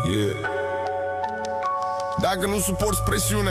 Yeah. Dacă nu suporți presiunea,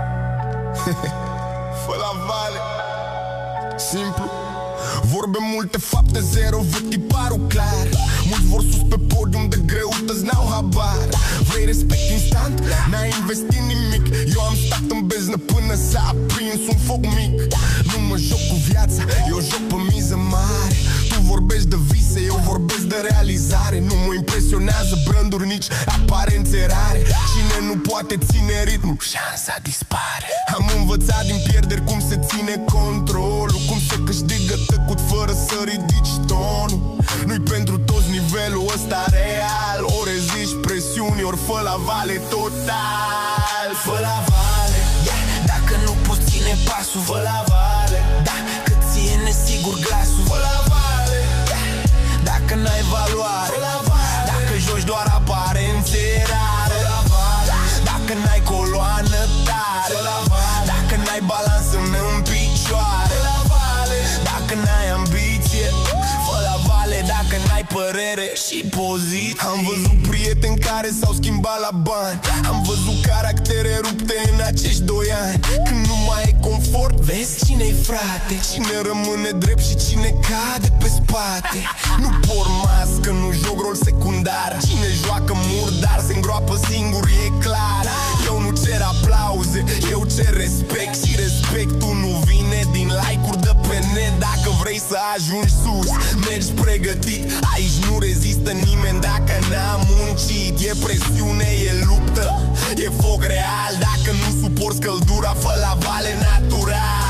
fă la vale. Simplu. Vorbe multe, fapte zero, văd tiparul clar. Mulți vor sus pe podium de greutăți, n-au habar. Vrei respect instant? N-ai investit nimic. Eu am stat în beznă până s-a aprins un foc mic. Nu mă joc cu viața, eu joc pe miză mare. Tu vorbești de vise, eu vorbesc de realizare. Nu mă impresionează branduri, nici aparențe rare. Cine nu poate ține ritmul, șansa dispare. Am învățat din pierderi cum se ține controlul, cum se câștigă tăcut fără să ridici tonul. Nu-i pentru toți nivelul ăsta real. Ori reziști presiuni, ori fă la vale total. Fă la vale, yeah. Dacă nu poți ține pasul, fă la vale, da, că ție nesigur glasul. Fă la vale, yeah. Dacă n-ai valoare, fă la vale. Dacă joci doar aparențe rare, fă la vale. Dacă n-ai coloană tare, fă la vale. Dacă n-ai balansă în picioare, fă la vale. Dacă n-ai ambiție, fă la vale. Dacă n-ai părere și poziție. Am văzut prieteni care s-au schimbat la bani. Am văzut caractere rupte în acești 2 ani. Când nu mai e confort, vezi cine-i frate, cine rămâne drept și cine cade pe spate. Nu por mască, nu joc rol secundar. Cine joacă murdar se îngroapă singur, e clar. Eu nu cer aplauze, eu cer respect. Și respectul nu vine din like-uri de pe net. Dacă vrei să ajungi sus, mergi pregătit. Aici nu rezistă nimeni dacă n-a muncit. E presiune, e luptă, e foc real. Dacă nu suporți căldura, fă la vale natural.